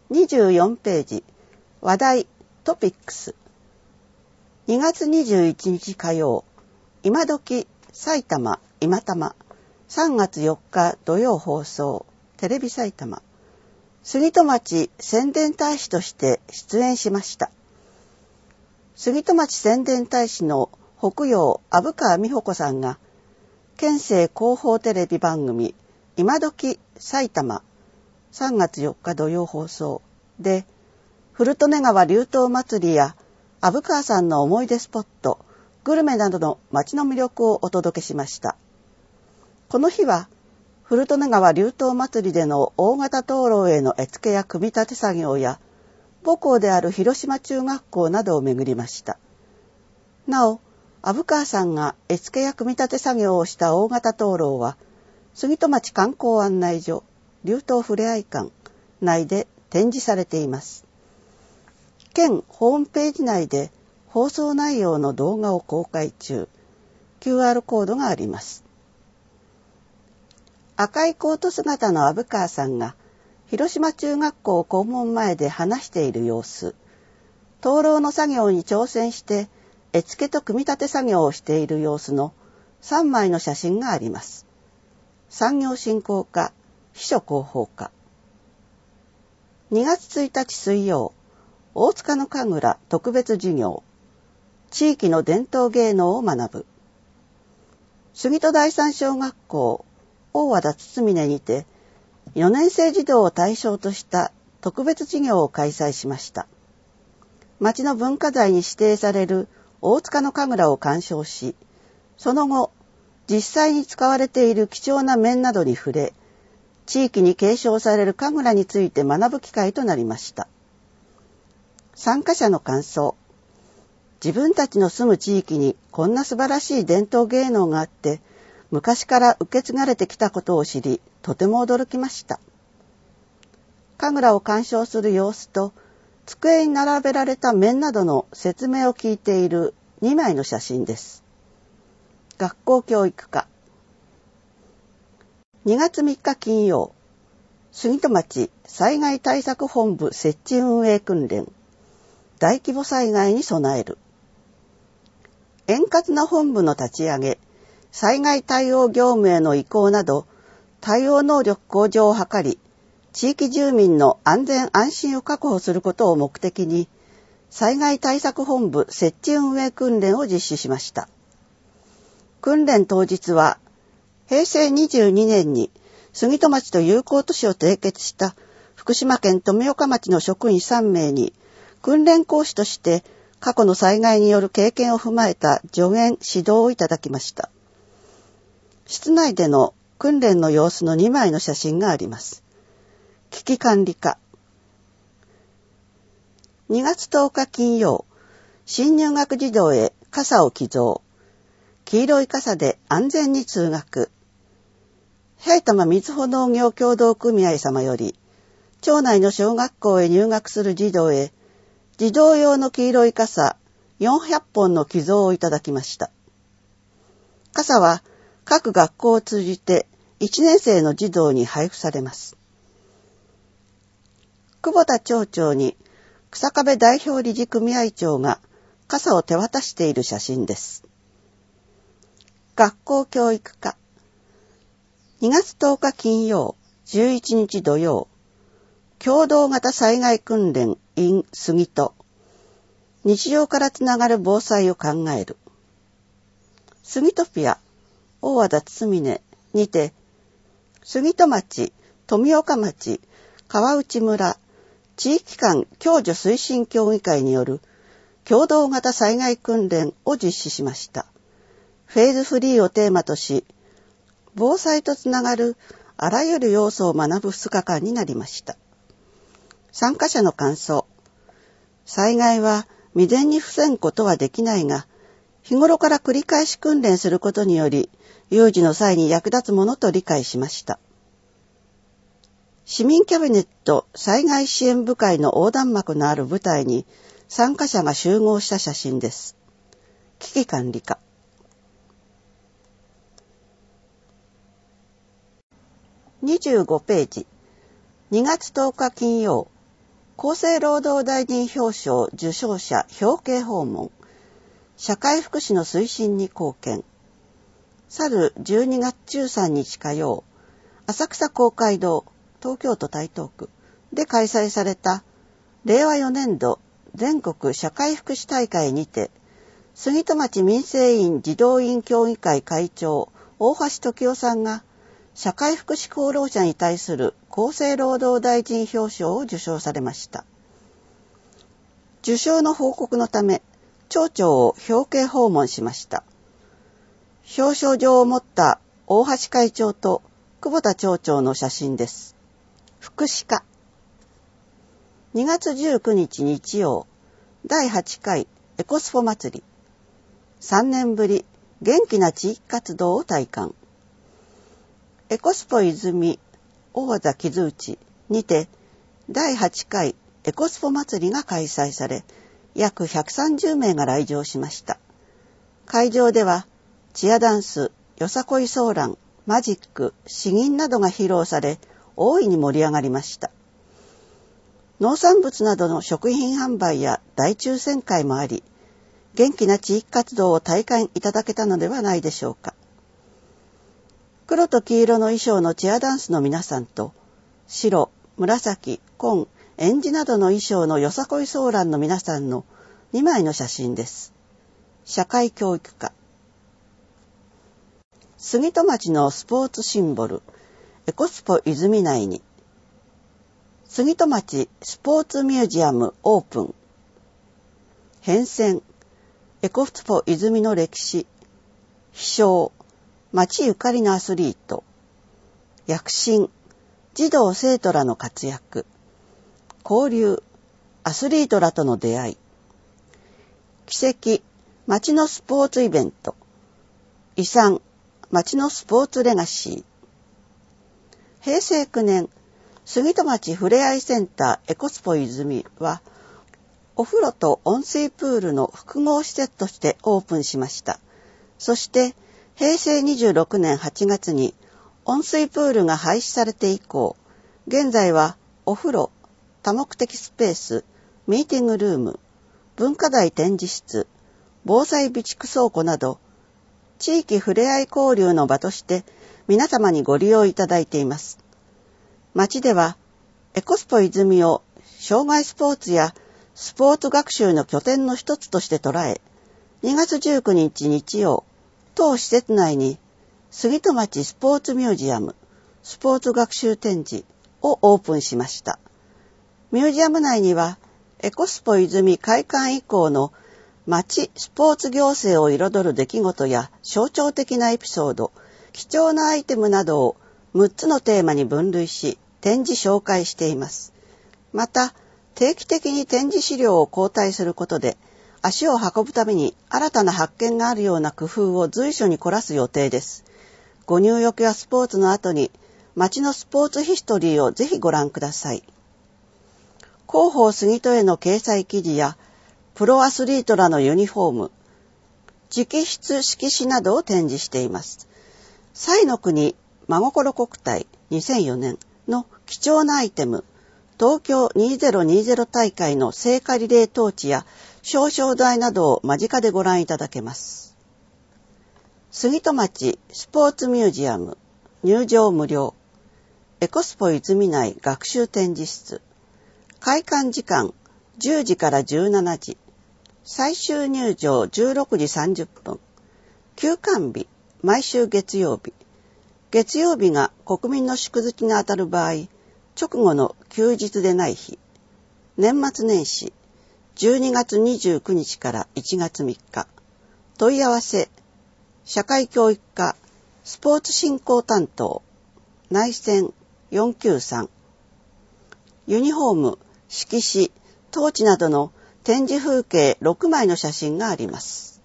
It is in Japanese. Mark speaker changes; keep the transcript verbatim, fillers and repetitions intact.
Speaker 1: にじゅうよんページ、話題、トピックス。にがつにじゅういちにち火曜、今時、埼玉、今玉、さんがつよっか土曜放送、テレビ埼玉。杉戸町宣伝大使として出演しました。杉戸町宣伝大使の北陽虻川美穂子さんが、県政広報テレビ番組、今時埼玉、さんがつよっか土曜放送で、古利根川流湯祭りや虻川さんの思い出スポット、グルメなどの町の魅力をお届けしました。この日は、古利根川流湯祭りでの大型灯籠への絵付けや組み立て作業や、母校である広島中学校などを巡りました。なお、虻川さんが絵付けや組み立て作業をした大型灯籠は、杉戸町観光案内所、流湯ふれあい館内で展示されています。県ホームページ内で放送内容の動画を公開中、キューアール コードがあります。赤いコート姿の虻川さんが広島中学校校門前で話している様子、灯籠の作業に挑戦して絵付けと組み立て作業をしている様子のさんまいの写真があります。産業振興課、秘書広報課。にがつついたち水曜、大塚の神楽特別授業、地域の伝統芸能を学ぶ。杉戸第三小学校、大和田堤根にて、よねんせい児童を対象とした特別授業を開催しました。町の文化財に指定される大塚の神楽を鑑賞し、その後、実際に使われている貴重な面などに触れ、地域に継承される神楽について学ぶ機会となりました。参加者の感想。自分たちの住む地域にこんな素晴らしい伝統芸能があって、昔から受け継がれてきたことを知り、とても驚きました。神楽を鑑賞する様子と、机に並べられた面などの説明を聞いているにまいの写真です。学校教育課。にがつみっか金曜、杉戸町災害対策本部設置運営訓練、大規模災害に備える。円滑な本部の立ち上げ、災害対応業務への移行など、対応能力向上を図り、地域住民の安全安心を確保することを目的に、災害対策本部設置運営訓練を実施しました。訓練当日は、へいせいにじゅうにねんに杉戸町と友好都市を締結した福島県富岡町の職員さんめいに、訓練講師として過去の災害による経験を踏まえた助言・指導をいただきました。室内での訓練の様子のにまいの写真があります。危機管理課。にがつとおか金曜、新入学児童へ傘を寄贈。黄色い傘で安全に通学。埼玉みずほ農業協同組合様より、町内の小学校へ入学する児童へ、児童用の黄色い傘よんひゃっぽんの寄贈をいただきました。傘は各学校を通じていちねんせいの児童に配布されます。久保田町長に草壁代表理事組合長が傘を手渡している写真です。学校教育課。にがつとおか金曜、じゅういちにち土曜、共同型災害訓練 in 杉戸。日常からつながる防災を考える。杉戸ピア、大和田堤根にて、杉戸町、富岡町、川内村、地域間共助推進協議会による共同型災害訓練を実施しました。フェーズフリーをテーマとし、防災とつながるあらゆる要素を学ぶふつかかんになりました。参加者の感想。災害は未然に防ぐことはできないが、日頃から繰り返し訓練することにより、有事の際に役立つものと理解しました。市民キャビネット災害支援部会の横断幕のある舞台に参加者が集合した写真です。危機管理課。にじゅうごページ。にがつとおか金曜、 厚生労働大臣表彰受賞者表敬訪問、社会福祉の推進に貢献。去るじゅうにがつじゅうさんにち火曜、浅草公会堂、東京都台東区で開催されたれいわよねんど全国社会福祉大会にて、杉戸町民生委員児童委員協議会会長大橋時夫さんが社会福祉功労者に対する厚生労働大臣表彰を受賞されました。受賞の報告のため町長を表敬訪問しました。表彰状を持った大橋会長と久保田町長の写真です。福祉課。にがつじゅうくにち日曜、だいはちかいエコスポ祭り。さんねんぶり元気な地域活動を体感。エコスポ泉大座木津内にてだいはちかいエコスポ祭りが開催され、約ひゃくさんじゅうめいが来場しました。会場ではチアダンス、よさこいソーラン、マジック、詩吟などが披露され、大いに盛り上がりました。農産物などの食品販売や大抽選会もあり、元気な地域活動を体感いただけたのではないでしょうか。黒と黄色の衣装のチアダンスの皆さんと、白、紫、紺、エンジなどの衣装のよさこいソーランの皆さんのにまいの写真です。社会教育課。杉戸町のスポーツシンボル、エコスポ泉内に、杉戸町スポーツミュージアムオープン。変遷、エコスポ泉の歴史、飛翔、町ゆかりのアスリート、躍進、児童生徒らの活躍、交流、アスリートらとの出会い、奇跡、町のスポーツイベント、遺産、町のスポーツレガシー。へいせいきゅうねん、杉戸町ふれあいセンターエコスポ泉は、お風呂と温水プールの複合施設としてオープンしました。そして、へいせいにじゅうろくねんはちがつに温水プールが廃止されて以降、現在はお風呂、多目的スペース、ミーティングルーム、文化財展示室、防災備蓄倉庫など、地域ふれあい交流の場として皆様にご利用いただいています。町では、エコスポ泉を障害スポーツやスポーツ学習の拠点の一つとして捉え、にがつじゅうくにち日曜、当施設内に杉戸町スポーツミュージアム、スポーツ学習展示をオープンしました。ミュージアム内には、エコスポ泉開館以降の町スポーツ行政を彩る出来事や象徴的なエピソード、貴重なアイテムなどをむっつのテーマに分類し、展示紹介しています。また、定期的に展示資料を交代することで、足を運ぶために新たな発見があるような工夫を随所に凝らす予定です。ご入浴やスポーツの後に、町のスポーツヒストリーをぜひご覧ください。広報杉戸への掲載記事や、プロアスリートらのユニフォーム、直筆色紙などを展示しています。彩の国真心国体にせんよねんの貴重なアイテム、東京にせんにじゅう大会の聖火リレートーチや表彰台などを間近でご覧いただけます。杉戸町スポーツミュージアム、入場無料、エコスポ泉内学習展示室、開館時間じゅうじからじゅうしちじ、最終入場じゅうろくじさんじゅっぷん、休館日、毎週月曜日、月曜日が国民の祝日にあたる場合、直後の休日でない日、年末年始、じゅうにがつにじゅうくにちからいちがつみっか、問い合わせ、社会教育課、スポーツ振興担当、内線よんきゅうさん、ユニフォーム、色紙、トーチなどの展示風景ろくまいの写真があります。